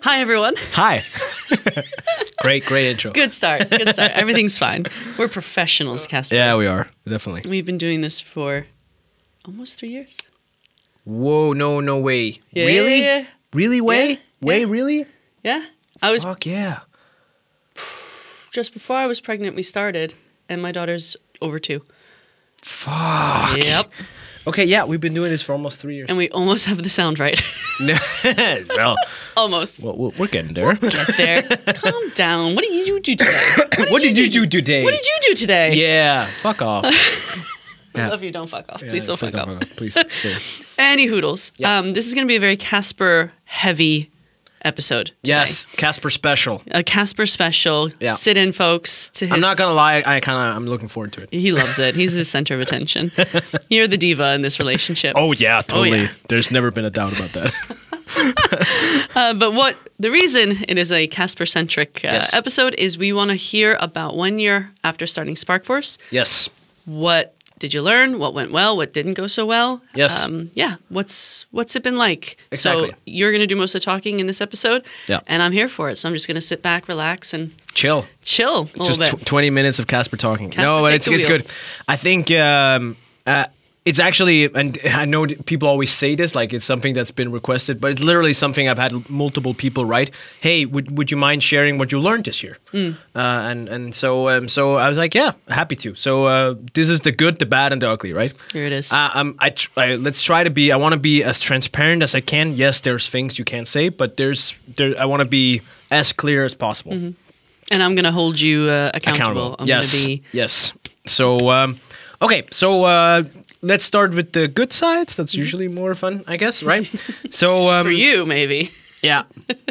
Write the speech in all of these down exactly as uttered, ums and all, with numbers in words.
Hi, everyone. Hi. Great, great intro. Good start. Good start. Everything's fine. We're professionals, Casper. Yeah, we are. Definitely. We've been doing this for almost three years. Whoa, no, no way. Yeah, really? yeah, yeah. Really, way? Yeah, Way, yeah. really? Yeah. I was Fuck yeah. just before I was pregnant, we started, and my daughter's over two. Fuck. Yep. Okay, yeah, we've been doing this for almost three years. And we almost have the sound right. well, Almost. well, we're getting there. Get there. Calm down. What did you do today? What What did you do today? What did you do today? Yeah, fuck off. I Yeah. love you. Don't fuck off. Yeah, Please don't fuck off. off. Please, stay. Any hoodles. Yeah. Um, this is going to be a very Casper heavy episode today. Yes, Casper special. A Casper special. Yeah. Sit in, folks. To his, I'm not gonna lie, I kind of I'm looking forward to it. He loves it. He's the center of attention. You're the diva in this relationship. Oh yeah, totally. yeah. There's never been a doubt about that. Uh, but what the reason it is a Casper centric uh, Yes. episode is we want to hear about one year after starting SparkForce. Yes. What did you learn? What went well? What didn't go so well? Yes. Um, yeah. What's what's it been like? Exactly. So you're going to do most of the talking in this episode. Yeah. And I'm here for it. So I'm just going to sit back, relax, and Chill. chill a little Just bit. tw- twenty minutes of Casper talking. Casper, no, but take it's the it's wheel. good. I think um, uh, it's actually, and I know that people always say this, like it's something that's been requested, but it's literally something I've had multiple people write. Hey, would would you mind sharing what you learned this year? Hmm. Uh, and and so um, so I was like, yeah, happy to. So uh, this is the good, the bad, and the ugly, right? Here it is. Uh, um, I, tr- I let's try to be. I want to be as transparent as I can. Yes, there's things you can't say, but there's there. I want to be as clear as possible. and I'm going to hold you uh, accountable. I'm yes. going to be. Yes. So, um, okay. So uh, let's start with the good sides. That's usually more fun, I guess, right? so um, For you, maybe. yeah.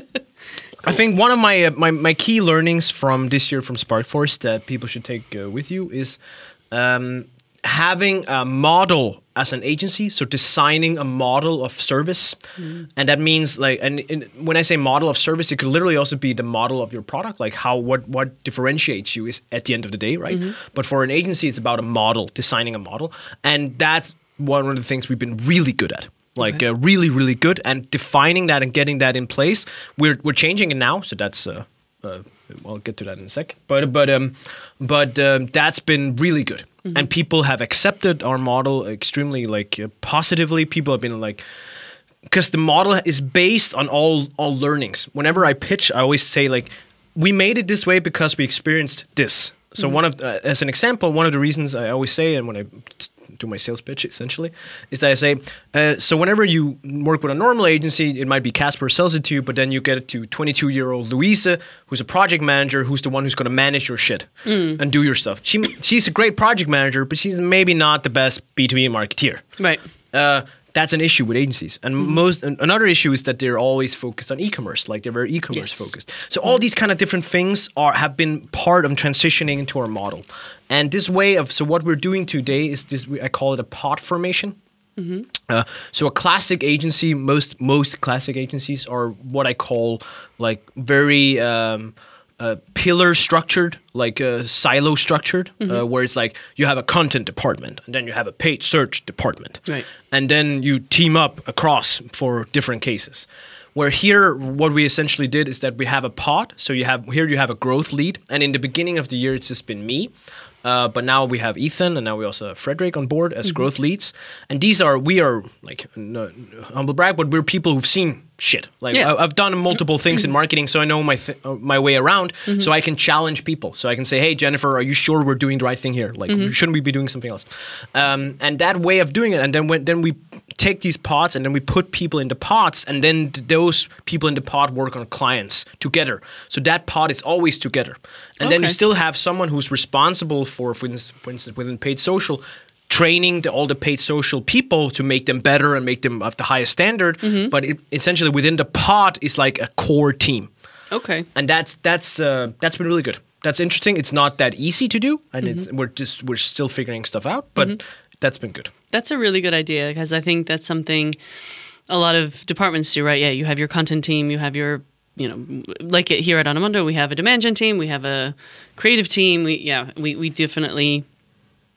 I think one of my, uh, my my key learnings from this year from SparkForce that people should take uh, with you is um, having a model as an agency. So designing a model of service, and that means like, and, and when I say model of service, it could literally also be the model of your product, like how what what differentiates you is at the end of the day, right? But for an agency, it's about a model, designing a model, and that's one of the things we've been really good at. Like uh, really, really good, and defining that and getting that in place. We're we're changing it now, so that's. Uh, uh, I'll get to that in a sec. But but um, but um, that's been really good, and people have accepted our model extremely like uh, positively. People have been like, because the model is based on all all learnings. Whenever I pitch, I always say like, we made it this way because we experienced this. So one of uh, as an example, one of the reasons I always say, and when I t- do my sales pitch essentially, is that I say, uh, so whenever you work with a normal agency, it might be Casper sells it to you, but then you get it to twenty-two-year-old Louisa, who's a project manager, who's the one who's going to manage your shit and do your stuff. She she's a great project manager, but she's maybe not the best B two B marketeer. Right. Uh, that's an issue with agencies, and most an- another issue is that they're always focused on e-commerce, like they're very e-commerce Yes. focused. So all these kind of different things are have been part of transitioning into our model, and this way of so what we're doing today is this. we- I call it a pod formation. Uh, so a classic agency, most most classic agencies are what I call like very um, uh, pillar structured, like uh, silo structured, uh, where it's like you have a content department and then you have a paid search department, Right. and then you team up across for different cases. Where here, what we essentially did is that we have a pod. So you have here you have a growth lead, and in the beginning of the year, it's just been me. Uh, but now we have Ethan, and now we also have Frederick on board as growth leads. And these are we are like no, humble brag, but we're people who've seen shit. Like Yeah. I, I've done multiple things in marketing, so I know my th- uh, my way around. So I can challenge people. So I can say, hey Jennifer, are you sure we're doing the right thing here? Like shouldn't we be doing something else? Um, and that way of doing it, and then when then we take these pods and then we put people into pods, and then th- those people in the pod work on clients together. So that pod is always together. And then you Okay. still have someone who's responsible for, for instance, for instance within paid social, training the, all the paid social people to make them better and make them of the highest standard. But it, essentially within the pod is like a core team. Okay. And that's that's uh, that's been really good. That's interesting. It's not that easy to do, and it's, we're just we're still figuring stuff out. But that's been good. That's a really good idea because I think that's something a lot of departments do, right? Yeah, you have your content team, you have your, you know, like it here at Onomondo, we have a demand gen team, we have a creative team. We yeah, we, we definitely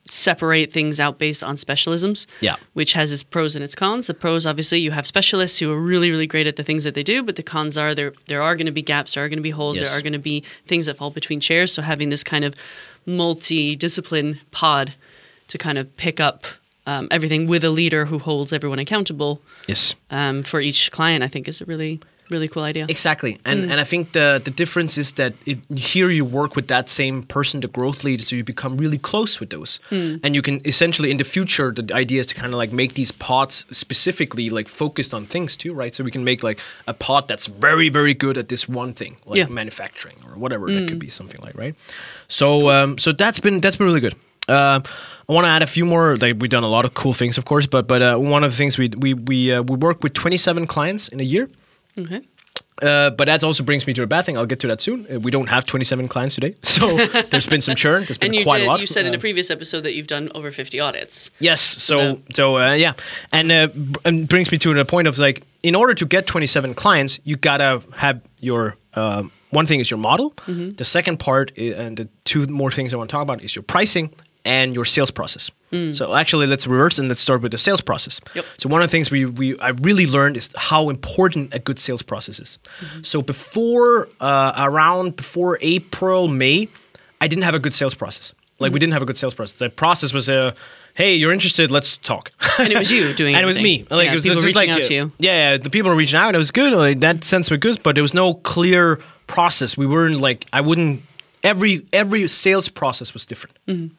separate things out based on specialisms, Yeah. which has its pros and its cons. The pros, obviously, you have specialists who are really, really great at the things that they do, but the cons are there there are going to be gaps, there are going to be holes, Yes. there are going to be things that fall between chairs. So having this kind of multi-discipline pod to kind of pick up um, everything with a leader who holds everyone accountable Yes. um, for each client, I think is a really, really cool idea. Exactly, and and I think the the difference is that it, here you work with that same person, the growth leader, so you become really close with those, and you can essentially in the future the idea is to kind of like make these pods specifically like focused on things too, right? So we can make like a pod that's very very good at this one thing, like Yeah. manufacturing or whatever that could be something like, right? So um, so that's been that's been really good. Uh, I want to add a few more. Like we've done a lot of cool things, of course, but but uh, one of the things we we we uh, we work with twenty-seven clients in a year. Okay. Uh, but that also brings me to a bad thing. I'll get to that soon. Uh, we don't have twenty-seven clients today, so there's been some churn. There's been And you quite did, a lot. you said in a Uh, previous episode that you've done over fifty audits. Yes. So so uh, yeah, and uh, b- and brings me to the point of like, in order to get twenty-seven clients, you gotta have your uh, one thing is your model. Mm-hmm. The second part i- and the two more things I want to talk about is your pricing and your sales process. So actually, let's reverse and let's start with the sales process. Yep. So one of the things we, we I really learned is how important a good sales process is. So before uh, around before April, May, I didn't have a good sales process. Like we didn't have a good sales process. The process was a, hey, you're interested, let's talk. And it was you doing and it was me. everything. Like Yeah, it was people just reaching like out to you. Yeah, yeah, the people were reaching out. And it was good. Like that sense was good, but there was no clear process. We weren't like I wouldn't. Every every sales process was different.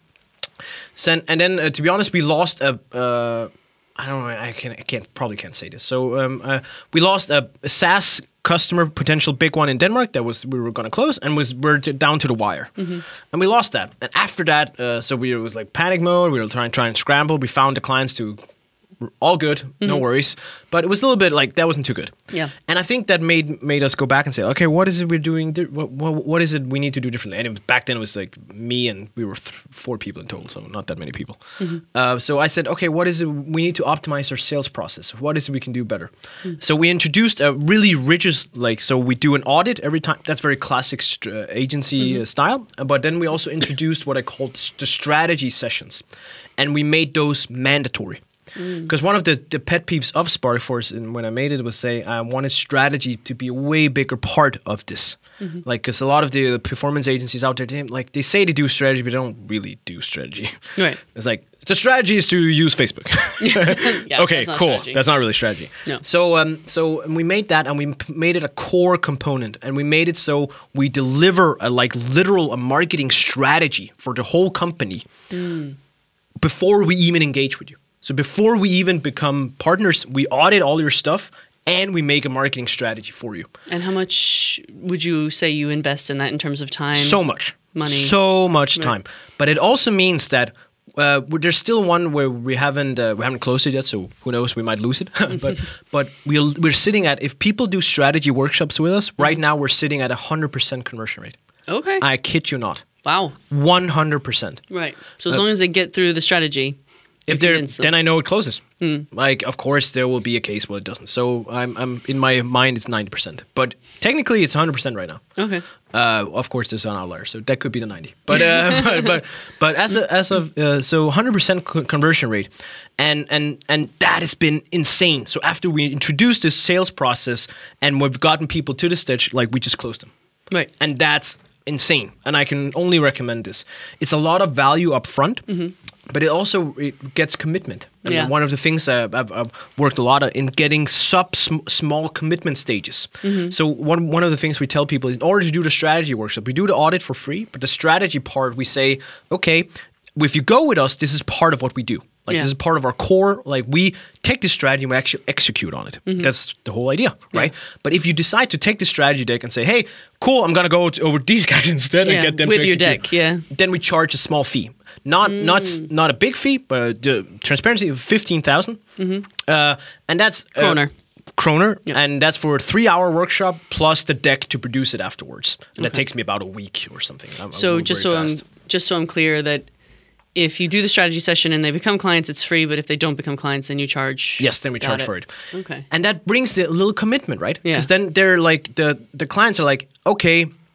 So, and then, uh, to be honest, we lost a. Uh, I don't know. I can. I can't. Probably can't say this. So um, uh, we lost a, a SaaS customer, potential big one in Denmark that was we were going to close, and was we're t- down to the wire, and we lost that. And after that, uh, so we it was like panic mode. We were trying trying to scramble. We found the clients to. All good, no worries. But it was a little bit like that wasn't too good. Yeah. And I think that made made us go back and say, okay, what is it we're doing? Di- what, what what is it we need to do differently? And it was, back then it was like me and we were th- four people in total, so not that many people. Uh, so I said, okay, what is it we need to optimize our sales process? What is it we can do better? So we introduced a really rigid, like, so we do an audit every time. That's very classic st- uh, agency uh, style. Uh, But then we also introduced what I called s- the strategy sessions, and we made those mandatory. Because one of the, the pet peeves of Sparkforce, and when I made it, was say I wanted strategy to be a way bigger part of this. Like, because a lot of the, the performance agencies out there, they, like they say they do strategy, but they don't really do strategy. Right. It's like the strategy is to use Facebook. Yeah, okay, that's not cool. strategy. That's not really strategy. No. So, um, so we made that, and we p- made it a core component, and we made it so we deliver a like literal a marketing strategy for the whole company before we even engage with you. So before we even become partners, we audit all your stuff and we make a marketing strategy for you. And how much would you say you invest in that in terms of time? So much. Money. So much time. But it also means that uh, there's still one where we haven't uh, we haven't closed it yet, so who knows, we might lose it. but but we'll, we're sitting at, if people do strategy workshops with us, right now we're sitting at a one hundred percent conversion rate. Okay. I kid you not. Wow. one hundred percent. Right. So as long as they get through the strategy, If you there, convince them. then I know it closes. Like, of course, there will be a case where it doesn't. So I'm, I'm in my mind, it's ninety percent. But technically, it's one hundred percent right now. Okay. Uh, of course, there's an outlier, so that could be the ninety. But uh, but, but but as a, as of uh, so one hundred percent co- conversion rate, and and and that has been insane. So after we introduced this sales process and we've gotten people to the stage, like we just closed them, Right. and that's insane. And I can only recommend this. It's a lot of value up front. But it also it gets commitment. And Yeah. one of the things uh, I've, I've worked a lot on in getting sub sm- small commitment stages. So one one of the things we tell people is, in order to do the strategy workshop, we do the audit for free, but the strategy part we say, okay, if you go with us, this is part of what we do. Like Yeah. this is part of our core. Like we take this strategy and we actually execute on it. That's the whole idea, right? But if you decide to take the strategy deck and say, hey, cool, I'm gonna go to, over these guys instead Yeah, and get them with to your execute, deck, yeah. then we charge a small fee. Not not not a big fee, but the transparency of fifteen thousand, uh, and that's uh, Kroner. Kroner, Yeah. and that's for a three-hour workshop plus the deck to produce it afterwards. And that takes me about a week or something. I'm, So I'm just very so I'm fast. just so I'm clear that if you do the strategy session and they become clients, it's free. But if they don't become clients, then you charge. Yes, then we Got charge it. for it. Okay. And that brings the little commitment, right? Yeah. Because then they're like the the clients are like, okay,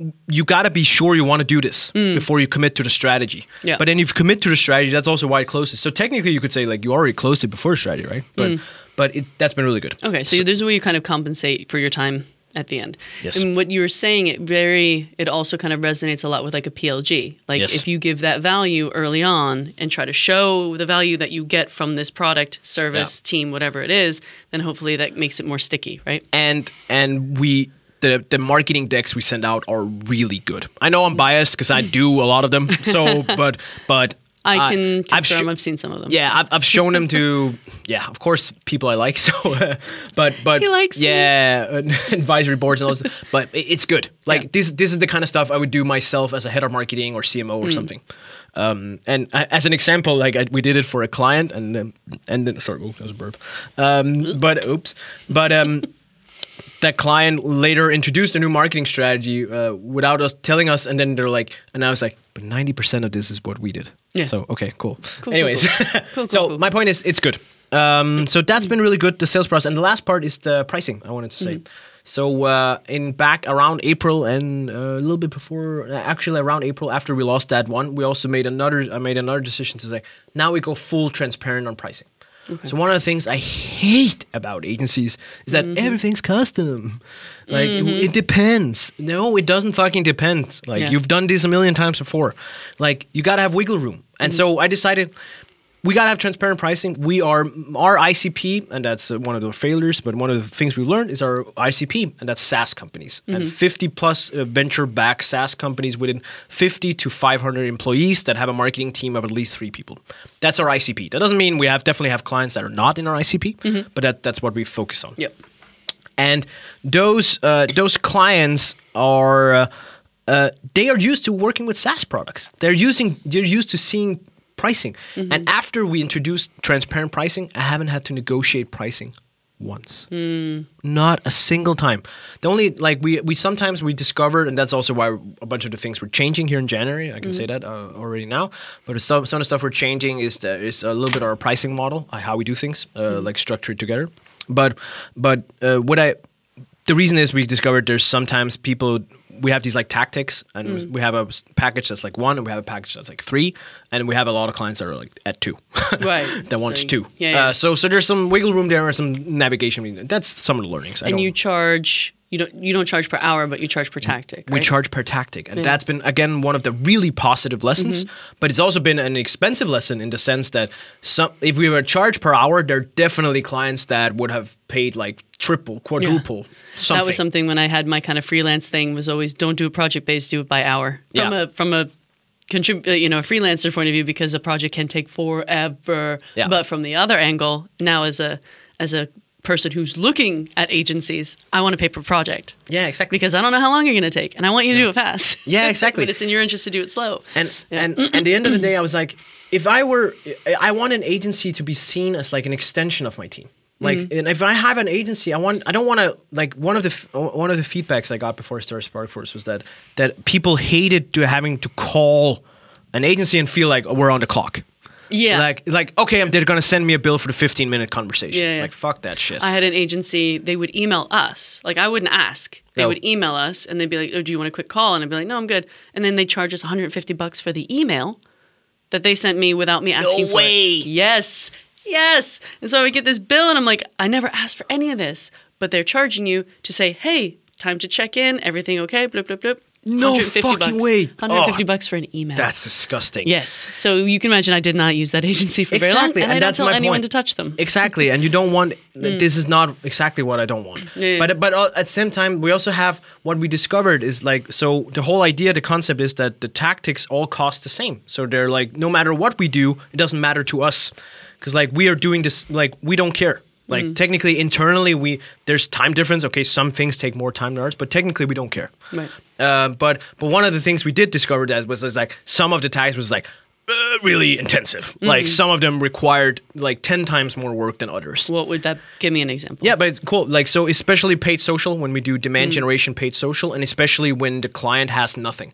you got to be sure you want to do this Mm. before you commit to the strategy. Yeah. But then if you commit to the strategy, that's also why it closes. So technically, you could say like you already closed it before the strategy, right? But Mm. but it, that's been really good. Okay, so, there's a way you kind of compensate for your time at the end. Yes. And what you were saying, it very, it also kind of resonates a lot with like a P L G. Like Yes. if you give that value early on and try to show the value that you get from this product, service, Yeah. team, whatever it is, then hopefully that makes it more sticky, right? And and we. The, the marketing decks we send out are really good. I know I'm biased because I do a lot of them. So, but but I can I've confirm sho- I've seen some of them. Yeah, I've, I've shown them to, yeah, of course, people I like. So, uh, but but He likes me. yeah, and advisory boards and all this. But it- it's good. Like Yeah. this, this is the kind of stuff I would do myself as a head of marketing or C M O or something. Um, and I, as an example, like I, we did it for a client, and um, and then sorry, oh, that was a burp. Um, but oops, but um. That client later introduced a new marketing strategy uh, without us telling us, and then they're like, and I was like, but ninety percent of this is what we did. Yeah. So okay, cool. cool, Anyways, cool, cool, so cool. my point is, it's good. Um, so that's been really good. The sales process, and the last part is the pricing. I wanted to say. So uh, in back around April and uh, a little bit before, uh, actually around April, after we lost that one, we also made another. I made another decision to say, now we go full transparent on pricing. Okay. So one of the things I hate about agencies is that mm-hmm. everything's custom. Like mm-hmm. it, it depends. No, it doesn't fucking depend. Like Yeah. you've done this a million times before. Like you gotta have wiggle room. And mm-hmm. so I decided we gotta have transparent pricing. We are our I C P, and that's uh, one of the failures. But one of the things we learned is our I C P, and that's SaaS companies mm-hmm. and fifty plus uh, venture-backed SaaS companies within fifty to five hundred employees that have a marketing team of at least three people. That's our I C P. That doesn't mean we have definitely have clients that are not in our I C P, mm-hmm. but that, that's what we focus on. Yep. And those uh, those clients are uh, uh, they are used to working with SaaS products. They're using they're used to seeing pricing. Mm-hmm. And after we introduced transparent pricing, I haven't had to negotiate pricing once. Mm. Not a single time. The only like we we sometimes we discovered, and that's also why a bunch of the things were changing here in January. I can mm-hmm. say that uh, already now. But it's stuff, some of the stuff we're changing is the, is a little bit our pricing model, uh, how we do things, uh, mm-hmm. like structured together. But but uh, what I the reason is we discovered there's sometimes people. We have these like tactics, and mm. we have a package that's like one, and we have a package that's like three, and we have a lot of clients that are like at two, right? that wants so, two. Yeah, yeah. Uh, so so there's some wiggle room there and some navigation. That's some of the learnings. I and don't, you charge you don't you don't charge per hour, but you charge per tactic. We right? charge per tactic, and yeah. that's been again one of the really positive lessons. Mm-hmm. But it's also been an expensive lesson in the sense that some if we were charged per hour, there are definitely clients that would have paid like triple, quadruple. Yeah. Something. That was something when I had my kind of freelance thing was always don't do a project based, do it by hour. From yeah. a from a contrib- you know a freelancer point of view, because a project can take forever. Yeah. But from the other angle, now as a as a person who's looking at agencies, I want to pay per project. Yeah, exactly. Because I don't know how long you're going to take, and I want you to yeah. do it fast. Yeah, exactly. But it's in your interest to do it slow. And yeah. and at the end of the day, I was like, if I were, I want an agency to be seen as like an extension of my team. Like, mm-hmm. and if I have an agency, I want, I don't want to, like, one of the one of the feedbacks I got before I started Sparkforce was that that people hated to having to call an agency and feel like, oh, we're on the clock. Yeah. Like, like okay, they're going to send me a bill for the fifteen minute conversation. Yeah, yeah. Like, fuck that shit. I had an agency, they would email us. Like, I wouldn't ask. They No. would email us, and they'd be like, oh, do you want a quick call? And I'd be like, no, I'm good. And then they'd charge us one hundred fifty bucks for the email that they sent me without me asking for way. it. Yes. Yes. And so I would get this bill, and I'm like, I never asked for any of this. But they're charging you to say, hey, time to check in. Everything okay? Bloop, bloop, bloop. No one hundred fifty fucking bucks. way. one hundred fifty Oh. bucks for an email. That's disgusting. Yes. So you can imagine I did not use that agency for very long, Exactly, and, and I don't that's tell my anyone point. to touch them. Exactly, and you don't want. This is not exactly what I don't want. Yeah. But but uh, at the same time, we also have what we discovered is like so. The whole idea, the concept is that the tactics all cost the same. So they're like, no matter what we do, it doesn't matter to us, because like we are doing this, like we don't care. Like mm. technically, internally, we there's time difference. Okay, some things take more time than others, but technically, we don't care. Right. Uh, but but one of the things we did discover that was, was like some of the tags was like uh, really intensive. Mm-hmm. Like some of them required like ten times more work than others. What would that? Give me an example. Yeah, but it's cool. Like so, especially paid social when we do demand mm. generation paid social, and especially when the client has nothing.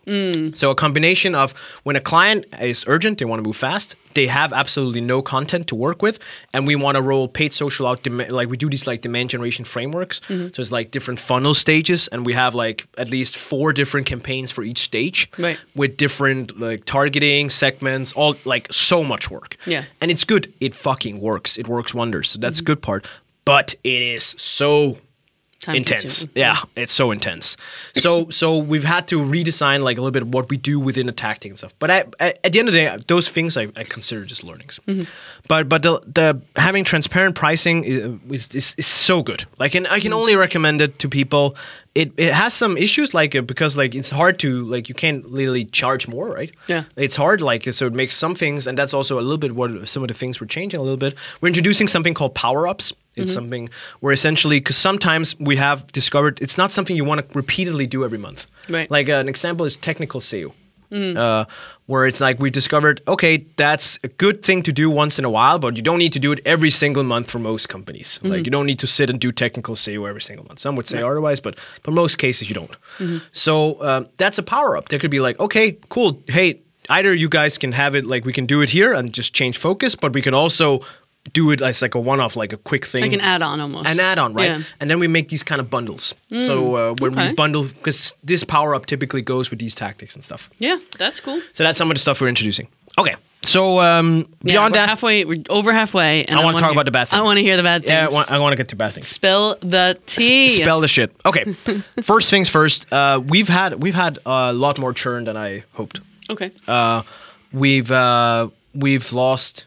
Mm. So a combination of when a client is urgent, they want to move fast, they have absolutely no content to work with, and we want to roll paid social out, dem- like we do these like demand generation frameworks. Mm-hmm. So it's like different funnel stages, and we have like at least four different campaigns for each stage, right, with different like targeting segments, all like so much work. Yeah, and it's good. It fucking works. It works wonders. So that's mm-hmm. the good part. But it is so Time intense. Consuming. Yeah, it's so intense. So so we've had to redesign like a little bit of what we do within the tactic and stuff. But I, I, at the end of the day, those things I, I consider just learnings. Mm-hmm. But but the, the having transparent pricing is, is, is so good. Like, and I can mm-hmm. only recommend it to people. It it has some issues like uh, because like it's hard to like you can't literally charge more, right? Yeah, it's hard. Like so it makes some things, and that's also a little bit what some of the things we're changing a little bit. We're introducing something called power ups. It's mm-hmm. something where essentially, because sometimes we have discovered it's not something you want to repeatedly do every month. Right. Like uh, an example is technical S E O, mm. uh, where it's like we discovered, okay, that's a good thing to do once in a while, but you don't need to do it every single month for most companies. Mm-hmm. Like you don't need to sit and do technical S E O every single month. Some would say right. otherwise, but for most cases you don't. Mm-hmm. So uh, that's a power up. There could be like, okay, cool. Hey, either you guys can have it, like we can do it here and just change focus, but we can also do it as like a one-off, like a quick thing. Like an add-on almost. An add-on, right? Yeah. And then we make these kind of bundles. Mm, so uh, when okay. we bundle, because this power-up typically goes with these tactics and stuff. Yeah, that's cool. So that's some of the stuff we're introducing. Okay, so um, yeah, beyond we're that... halfway, we're over halfway. And I, I want to talk hear, about the bad things. I want to hear the bad things. Yeah, I want, I want to get to bad things. Spill the tea. Spell the shit. Okay, first things first. Uh, we've had we've had a lot more churn than I hoped. Okay. Uh, we've uh, we've lost...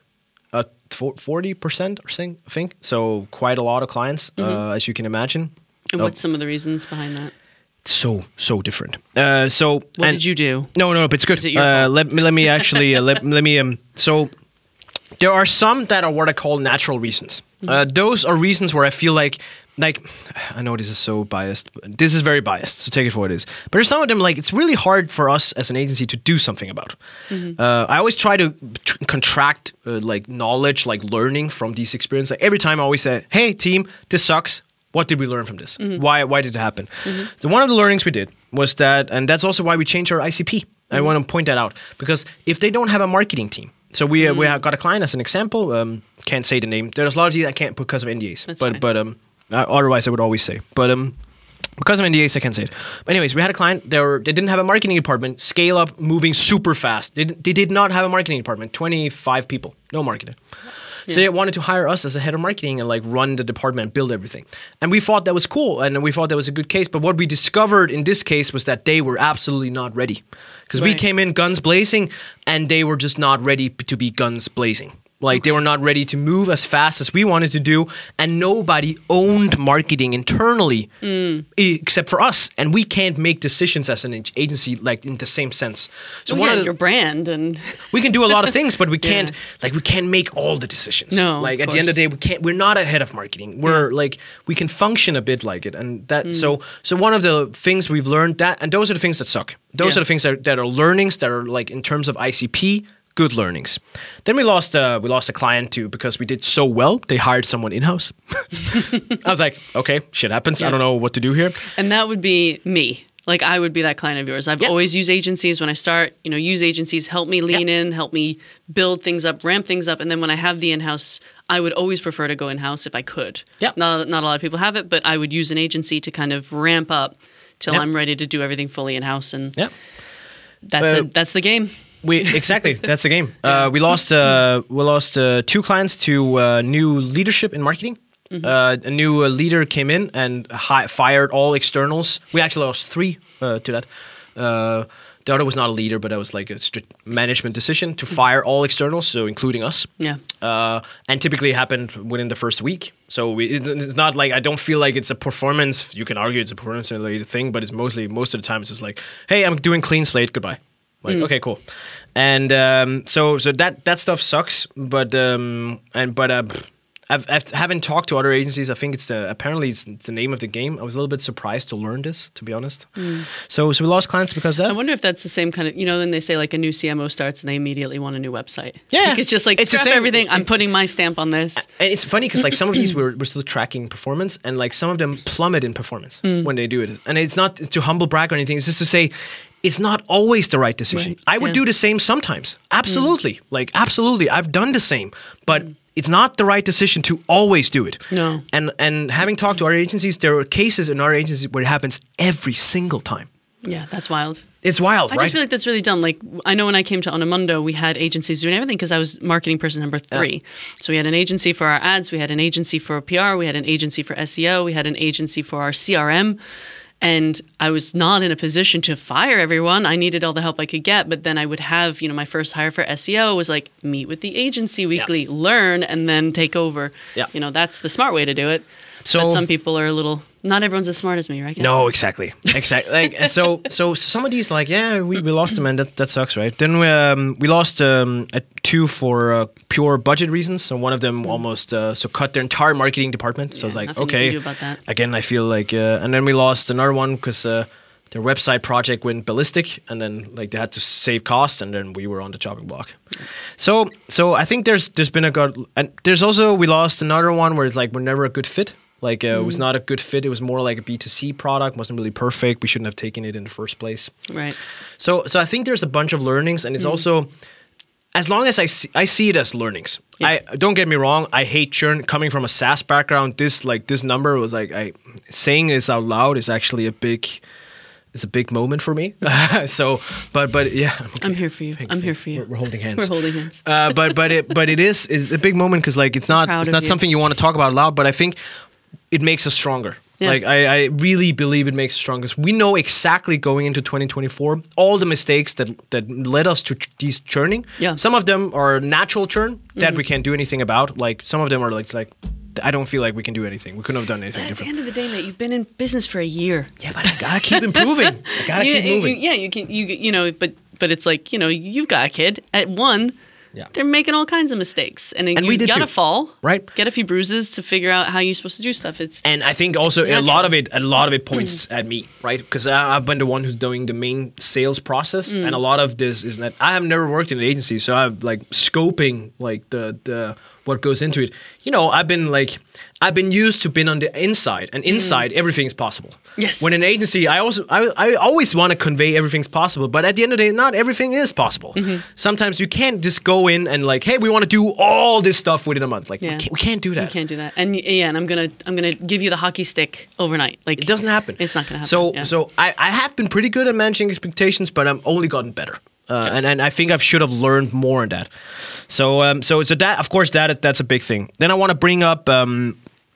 forty percent or something, I think. So quite a lot of clients, mm-hmm. uh, as you can imagine. And what's uh, some of the reasons behind that? So, so different. Uh, so What and, did you do? No, no, but it's good. Is it your uh, fault? let me, let me actually, uh, let, let me, um, so there are some that are what I call natural reasons. Mm-hmm. Uh, those are reasons where I feel like, like, I know this is so biased. But this is very biased, so take it for what it is. But there's some of them, like, it's really hard for us as an agency to do something about. Mm-hmm. Uh, I always try to tr- contract, uh, like, knowledge, like, learning from these experiences. Like, every time I always say, hey, team, this sucks. What did we learn from this? Mm-hmm. Why Why did it happen? Mm-hmm. So one of the learnings we did was that, and that's also why we changed our I C P. Mm-hmm. I want to point that out. Because if they don't have a marketing team, so we, mm-hmm. uh, we have got a client as an example, um, can't say the name. There's a lot of these I can't put because of N D As. That's but, fine. but um. Uh, otherwise, I would always say. But um, because of N D As, I can't say it. But anyways, we had a client. They were they didn't have a marketing department. Scale up, moving super fast. They, they did not have a marketing department. twenty-five people, no marketing. Yeah. So they wanted to hire us as a head of marketing and like run the department and build everything. And we thought that was cool, and we thought that was a good case. But what we discovered in this case was that they were absolutely not ready, because right. we came in guns blazing, and they were just not ready to be guns blazing. Like, okay. they were not ready to move as fast as we wanted to do, and nobody owned marketing internally mm. except for us. And we can't make decisions as an agency, like, in the same sense. So well, one yeah, of the, your brand and we can do a lot of things, but we can't, yeah. like, we can't make all the decisions. No, like at course. the end of the day, we can't. We're not a head of marketing. We're yeah. like we can function a bit like it, and that. Mm. So, so one of the things we've learned that, and those are the things that suck. Those yeah. are the things that, that are learnings that are like in terms of I C P. Good learnings. Then we lost uh, we lost a client too because we did so well. They hired someone in-house. I was like, okay, shit happens. Yeah. I don't know what to do here. And that would be me. Like, I would be that client of yours. I've yeah. always used agencies when I start, you know, use agencies, help me lean yeah. in, help me build things up, ramp things up. And then when I have the in-house, I would always prefer to go in-house if I could. Yeah. Not, not a lot of people have it, but I would use an agency to kind of ramp up till yeah. I'm ready to do everything fully in-house. And yeah. that's, uh, a, that's the game. We exactly that's the game. Uh, we lost uh, we lost uh, two clients to uh, new leadership in marketing. Mm-hmm. Uh, a new uh, leader came in and hi- fired all externals. We actually lost three uh, to that. Uh, the other was not a leader, but that was like a strict management decision to fire all externals, so including us. Yeah. Uh, and typically it happened within the first week. So we, it, it's not like I don't feel like it's a performance. You can argue it's a performance-related thing, but it's mostly most of the time it's just like, hey, I'm doing clean slate. Goodbye. Like, mm. okay, cool. And um, so so that that stuff sucks, but um, and but uh, I've, I've haven't talked to other agencies. I think it's the apparently it's the name of the game. I was a little bit surprised to learn this, to be honest. Mm. So so we lost clients because of that. I wonder if that's the same kind of, you know, then they say like a new C M O starts and they immediately want a new website. Yeah, like it's just like it's scrap the same, everything. I'm putting my stamp on this. And it's funny because like some of these we're, we're still tracking performance, and like some of them plummet in performance mm. when they do it. And it's not to humble brag or anything. It's just to say, it's not always the right decision. Right. I would Yeah. do the same sometimes. Absolutely. Mm. Like, absolutely. I've done the same. But mm. it's not the right decision to always do it. No. And and having talked to our agencies, there are cases in our agencies where it happens every single time. Yeah, that's wild. It's wild, I right? just feel like that's really dumb. Like, I know when I came to Onamundo, we had agencies doing everything because I was marketing person number three. Yeah. So we had an agency for our ads, we had an agency for P R, we had an agency for S E O, we had an agency for our C R M. And I was not in a position to fire everyone. I needed all the help I could get. But then I would have, you know, my first hire for S E O was like, meet with the agency weekly, yeah. learn, and then take over. Yeah. You know, that's the smart way to do it. So but some people are a little... Not everyone's as smart as me, right? No, exactly, exactly. Like so, so some of these, like, yeah, we, we lost them, and that, that sucks, right? Then we um, we lost um, a two for uh, pure budget reasons. So one of them mm. almost uh, so cut their entire marketing department. So yeah, I was like, okay, okay. You can do about that. Again, I feel like, uh, and then we lost another one because uh, their website project went ballistic, and then like they had to save costs, and then we were on the chopping block. Mm. So so I think there's there's been a good, and there's also we lost another one where it's like we're never a good fit. Like, uh, mm. it was not a good fit. It was more like a B two C product. Wasn't really perfect. We shouldn't have taken it in the first place. Right. So so I think there's a bunch of learnings. And it's mm. also, as long as I see, I see it as learnings. Yeah. I Don't get me wrong. I hate churn. Coming from a SaaS background, this like this number was like, I saying this out loud is actually a big... It's a big moment for me. so, but but yeah, okay. I'm here for you. Thanks, I'm here thanks. for you. We're, we're holding hands. We're holding hands. uh, but but it but it is is a big moment because like it's not it's not you. something you want to talk about loud. But I think it makes us stronger. Yeah. Like I, I really believe it makes us stronger. We know exactly going into twenty twenty-four all the mistakes that that led us to ch- these churning. Yeah. Some of them are natural churn that mm. we can't do anything about. Like some of them are like like. I don't feel like we can do anything. We couldn't have done anything but at different. At the end of the day, mate, you've been in business for a year. Yeah, but I gotta keep improving. I gotta yeah, keep moving. You, yeah, you can. You you know, but but it's like you know, you've got a kid at one. Yeah. They're making all kinds of mistakes, and, and you we did gotta too. fall, right? Get a few bruises to figure out how you're supposed to do stuff. It's and I think also a lot of it, a lot of it points at me, right? Because I've been the one who's doing the main sales process, mm. and a lot of this is that I have never worked in an agency, so I'm like scoping like the the what goes into it. You know, I've been like. I've been used to being on the inside, and inside mm. everything's possible. Yes. When in an agency, I also I, I always want to convey everything's possible, but at the end of the day, not everything is possible. Mm-hmm. Sometimes you can't just go in and like, hey, we want to do all this stuff within a month. Like yeah. we, can't, we can't do that. We can't do that. And yeah, and I'm gonna I'm gonna give you the hockey stick overnight. Like it doesn't happen. It's not gonna happen. So yeah. so I, I have been pretty good at managing expectations, but I'm only gotten better. Uh, and, and I think I should have learned more on that. So um so so that of course that that's a big thing. Then I want to bring up um.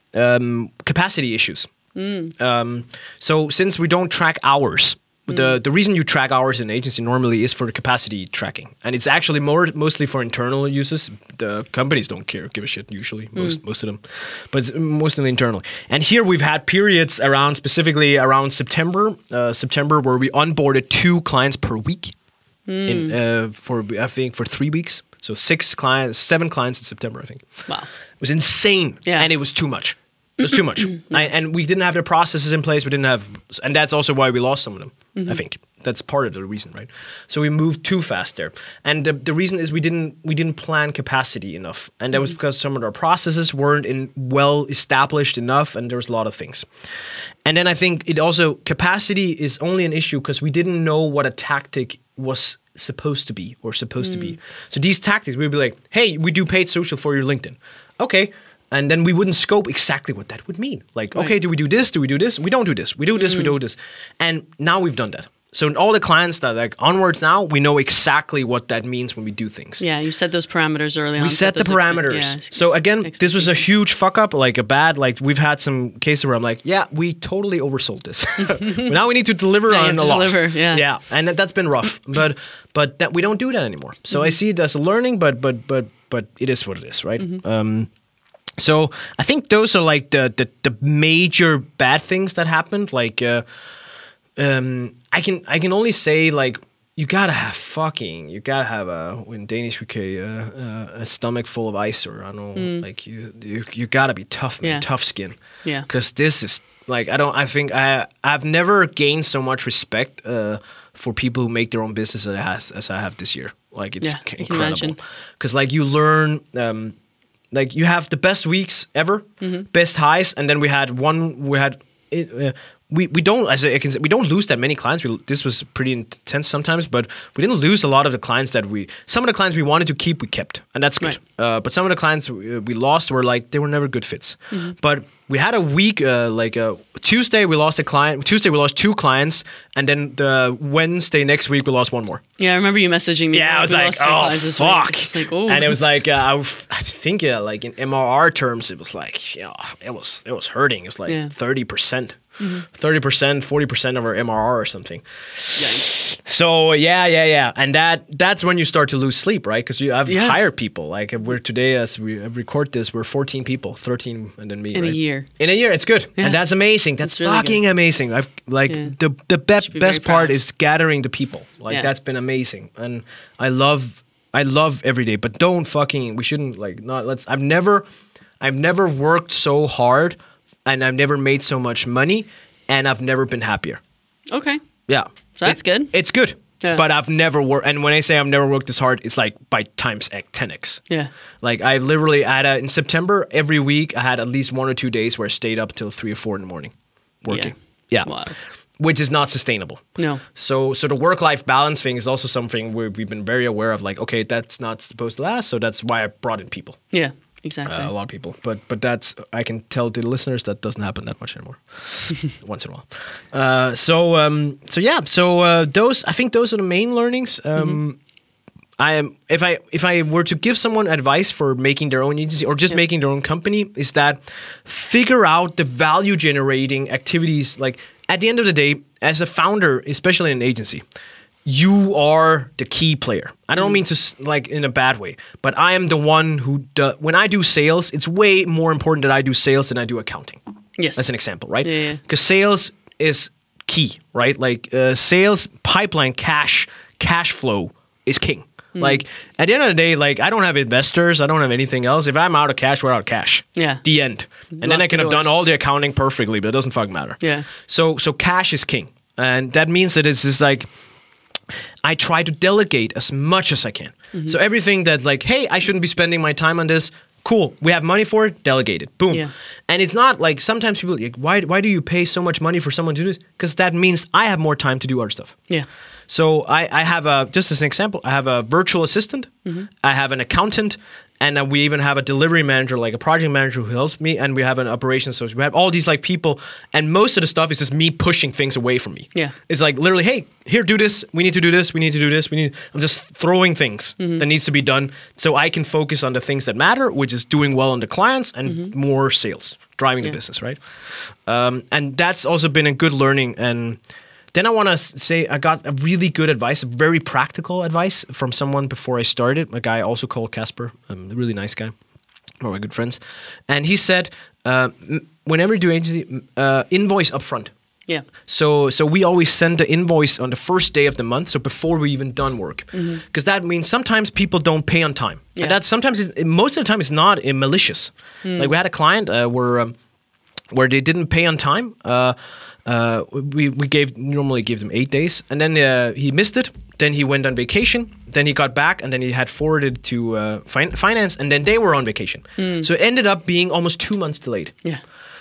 Um, capacity issues. Mm. Um, so since we don't track hours, mm. the the reason you track hours in an agency normally is for the capacity tracking, and it's actually more mostly for internal uses. The companies don't care, give a shit usually, most mm. most of them, but it's mostly internal. And here we've had periods around specifically around September, uh, September where we onboarded two clients per week, mm. in uh, for I think for three weeks. So six clients, seven clients in September, I think. Wow, it was insane, yeah. and it was too much. It was too much. I, and we didn't have the processes in place. We didn't have, and that's also why we lost some of them, mm-hmm. I think. That's part of the reason, right? So we moved too fast there. And the, the reason is we didn't we didn't plan capacity enough. And that was because some of our processes weren't in well established enough, and there was a lot of things. And then I think it also, capacity is only an issue because we didn't know what a tactic was supposed to be or supposed mm. to be. So these tactics, we'd be like, hey, we do paid social for your LinkedIn. Okay. And then we wouldn't scope exactly what that would mean. Like, right. okay, do we do this? Do we do this? We don't do this. We do this. Mm. We do this. And now we've done that. So in all the clients that like onwards now, we know exactly what that means when we do things. Yeah, you set those parameters early on. We set, set the parameters. Expe- yeah, so again, this was a huge fuck up, like a bad, like we've had some cases where I'm like, yeah, we totally oversold this. Now we need to deliver yeah, on a a lot. Deliver, yeah. Yeah, and that, that's been rough. but but that we don't do that anymore. So mm-hmm. I see it as a learning, but but but but it is what it is, right? Mm-hmm. Um, So I think those are like the the, the major bad things that happened. Like, uh, um, I can I can only say like you gotta have fucking you gotta have a in Danish we say uh, uh, a stomach full of ice, or I don't know, mm. like you you you gotta be tough, man, yeah. tough skin. Yeah, because this is like I don't I think I I've never gained so much respect uh, for people who make their own business as I has as I have this year. Like it's yeah, incredible because like you learn. Um, Like you have the best weeks ever, mm-hmm. best highs, and then we had one. We had it, uh, we, we don't as I can say, we don't lose that many clients. We, this was pretty intense sometimes, but we didn't lose a lot of the clients that we. Some of the clients we wanted to keep, we kept, and that's good. Right. Uh, but some of the clients we, we lost were like they were never good fits. Mm-hmm. But we had a week, uh, like a Tuesday, we lost a client. Tuesday, we lost two clients, and then the Wednesday next week, we lost one more. Yeah, I remember you messaging me. Yeah, I was like, oh fuck, like, oh. And it was like, uh, I, I think, uh, like in M R R terms, it was like, yeah, it was it was hurting. It was like thirty percent. thirty percent, forty percent of our M R R or something. Yikes. So yeah, yeah, yeah, and that that's when you start to lose sleep, right? Because you have yeah. hired people. Like we're today, as we record this, we're fourteen people, thirteen, and then me. In right? a year. In a year, it's good, yeah. and that's amazing. That's, that's really fucking good. amazing. I've like yeah. the the be- be best part proud. is gathering the people. Like yeah. that's been amazing, and I love I love every day. But don't fucking we shouldn't like not let's. I've never I've never worked so hard, and I've never made so much money. And I've never been happier. Okay. Yeah. So that's it, good. It's good. Yeah. But I've never worked. And when I say I've never worked this hard, it's like by times ten x. Yeah. Like I literally had a, in September, every week, I had at least one or two days where I stayed up till three or four in the morning working. Yeah. yeah. Wow. Which is not sustainable. No. So so the work-life balance thing is also something where we've been very aware of. Like, okay, that's not supposed to last. So that's why I brought in people. Yeah. Exactly. Uh, a lot of people, but but that's I can tell the listeners that doesn't happen that much anymore. Once in a while. Uh, so um, so yeah, so uh, those I think those are the main learnings. Um, mm-hmm. I am if I if I were to give someone advice for making their own agency or just yep. making their own company, is that figure out the value generating activities. Like at the end of the day, as a founder, especially in an agency, you are the key player. I don't mm. mean to like in a bad way, but I am the one who do, when I do sales, it's way more important that I do sales than I do accounting. Yes. That's an example, right? Yeah. Because sales is key, right? Like uh, sales pipeline cash, cash flow is king. Mm. Like at the end of the day, like I don't have investors, I don't have anything else. If I'm out of cash, we're out of cash. Yeah. The end. And Lock then I can have doors. done all the accounting perfectly, but it doesn't fucking matter. Yeah. So so cash is king. And that means that it's just like I try to delegate as much as I can. Mm-hmm. So everything that's like, hey, I shouldn't be spending my time on this. Cool. We have money for it. Delegate it. Boom. Yeah. And it's not like sometimes people like, why, why do you pay so much money for someone to do this? Because that means I have more time to do other stuff. Yeah. So I, I have a, just as an example, I have a virtual assistant. Mm-hmm. I have an accountant. And uh, we even have a delivery manager, like a project manager who helps me. And we have an operations associate. We have all these like people. And most of the stuff is just me pushing things away from me. Yeah. It's like literally, hey, here, do this. We need to do this. We need to do this. We need. I'm just throwing things mm-hmm. that needs to be done so I can focus on the things that matter, which is doing well on the clients and mm-hmm. more sales, driving yeah. the business, right? Um, and that's also been a good learning. And then I want to say I got a really good advice, very practical advice from someone before I started, a guy also called Casper, um, a really nice guy, one of my good friends. And he said, uh, whenever you do agency, uh, invoice upfront. Yeah. So so we always send the invoice on the first day of the month, so before we even done work. Because mm-hmm. that means sometimes people don't pay on time. Yeah. And that's sometimes, it's, most of the time, it's not uh, malicious. Mm. Like we had a client uh, where, um, where they didn't pay on time. Uh, Uh, we we gave normally give them eight days, and then uh, he missed it. Then he went on vacation. Then he got back, and then he had forwarded to uh, fin- finance, and then they were on vacation. Mm. So it ended up being almost two months delayed. Yeah,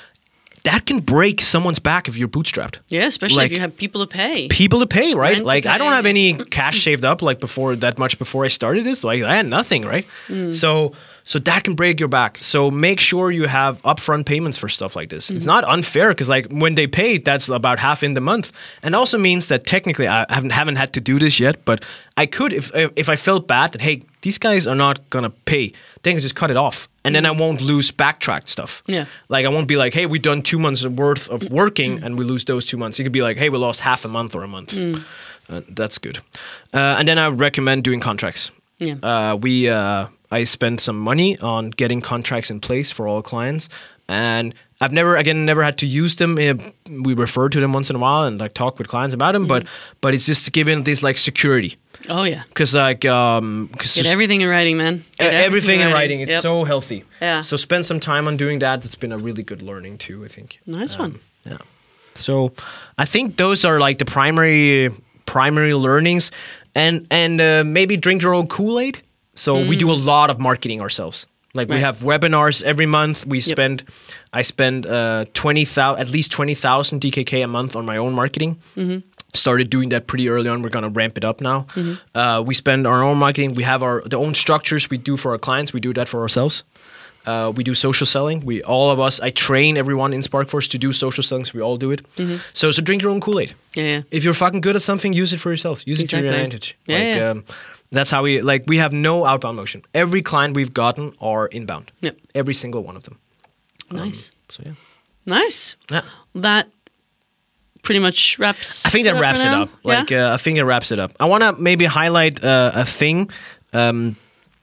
that can break someone's back if you're bootstrapped. Yeah, especially like, if you have people to pay. People to pay, right? Rent like pay. I don't have any cash saved up like before that much before I started this. Like I had nothing, right? Mm. So. So that can break your back. So make sure you have upfront payments for stuff like this. Mm-hmm. It's not unfair because like when they pay, that's about half in the month. And also means that technically I haven't, haven't had to do this yet, but I could if if I felt bad that, hey, these guys are not going to pay, then I can just cut it off. And mm-hmm. then I won't lose backtracked stuff. Yeah. Like I won't be like, hey, we've done two months worth of working and we lose those two months. You could be like, hey, we lost half a month or a month. Mm. Uh, that's good. Uh, and then I would recommend doing contracts. Yeah. Uh, we... Uh, I spent some money on getting contracts in place for all clients, and I've never, again, never had to use them. We refer to them once in a while and like talk with clients about them, mm-hmm. but but it's just giving this like security. Oh yeah, because like um, cause get everything in writing, man. Get everything, everything in writing. It's yep. so healthy. Yeah. So spend some time on doing that. It's been a really good learning too, I think. Nice um, one. Yeah. So I think those are like the primary primary learnings, and and uh, maybe drink your own Kool-Aid. So mm. we do a lot of marketing ourselves. Like we Right. have webinars every month. We spend, I spend uh, twenty thousand, at least twenty thousand D K K a month on my own marketing. Mm-hmm. Started doing that pretty early on. We're gonna ramp it up now. Mm-hmm. Uh, we spend our own marketing. We have our the own structures we do for our clients. We do that for ourselves. Uh, we do social selling. We all of us. I train everyone in SparkForce to do social selling. So we all do it. Mm-hmm. So so drink your own Kool-Aid. Yeah, yeah. If you're fucking good at something, use it for yourself. Use it to your Exactly. advantage. Yeah, like, yeah. Um, that's how we like. We have no outbound motion. Every client we've gotten are inbound. Yep. Every single one of them. Nice. Um, so yeah. Nice. Yeah. That pretty much wraps I think that it wraps up it for now. up. Like uh, I think it wraps it up. I want to maybe highlight uh, a thing. Um,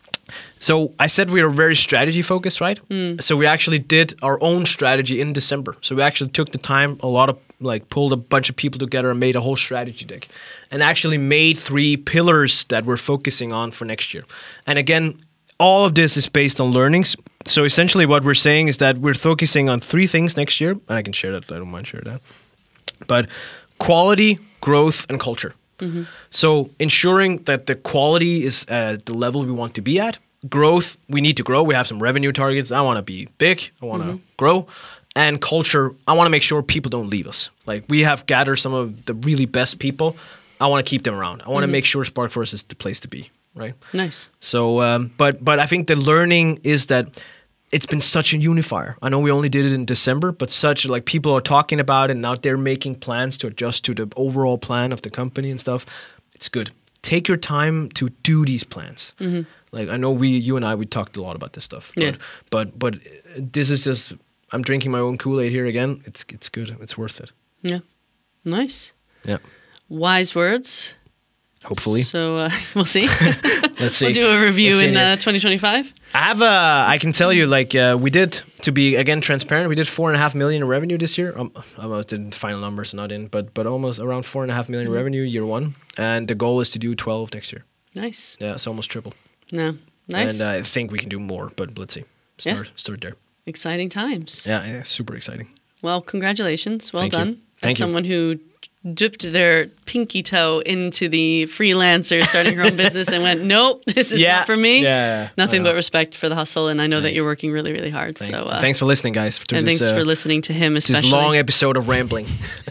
so I said we are very strategy focused, right? Mm. So we actually did our own strategy in December. So we actually took the time, a lot of like pulled a bunch of people together and made a whole strategy deck, and actually made three pillars that we're focusing on for next year. And again, all of this is based on learnings. So essentially, what we're saying is that we're focusing on three things next year, and I can share that. I don't mind sharing that. But quality, growth, and culture. Mm-hmm. So ensuring that the quality is at the level we want to be at. Growth, we need to grow. We have some revenue targets. I want to be big. I want to mm-hmm. grow. And culture, I want to make sure people don't leave us. Like we have gathered some of the really best people. I want to keep them around. I want to mm-hmm. make sure SparkForce is the place to be. Right. Nice. So, um, but but I think the learning is that it's been such a unifier. I know we only did it in December, but such like people are talking about it, and now they're making plans to adjust to the overall plan of the company and stuff. It's good. Take your time to do these plans. Mm-hmm. Like I know we, you and I, we talked a lot about this stuff. But, yeah. But but this is just I'm drinking my own Kool-Aid here again. It's it's good. It's worth it. Yeah. Nice. Yeah. Wise words. Hopefully. So uh, we'll see. Let's see. We'll do a review Let's in uh, twenty twenty-five. I have a. I can tell you, like uh, we did to be again transparent. We did four and a half million in revenue this year. Um, almost the final numbers not in, but but almost around four and a half million mm-hmm. revenue year one, and the goal is to do twelve next year. Nice. Yeah, it's almost triple. No, nice. And uh, I think we can do more, but let's see. Start yeah. start there. Exciting times. Yeah, yeah, super exciting. Well, congratulations. Well Thank done. You. Thank As you. someone who dipped their pinky toe into the freelancer starting her own business and went, nope, this is yeah. not for me. Yeah, Nothing but respect for the hustle, and I know thanks. that you're working really, really hard. Thanks, so uh, thanks for listening, guys. To and this, thanks uh, for listening to him, especially. This long episode of rambling.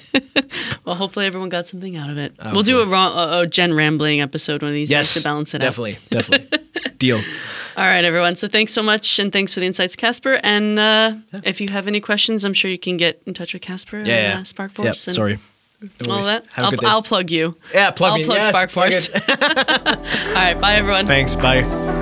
Well, hopefully everyone got something out of it. Oh, we'll do cool. a, raw, a, a Jen rambling episode one of these yes, days to balance it definitely, out. Definitely, definitely. Deal. All right, everyone. So thanks so much, and thanks for the insights, Casper. And uh, yeah. if you have any questions, I'm sure you can get in touch with Casper yeah, and yeah. uh, SparkForce. Yep, and sorry. all that. Have a I'll, good day. I'll plug you. Yeah, plug I'll me. plug yes, SparkForce. plug it. All right, bye, everyone. Thanks. Bye.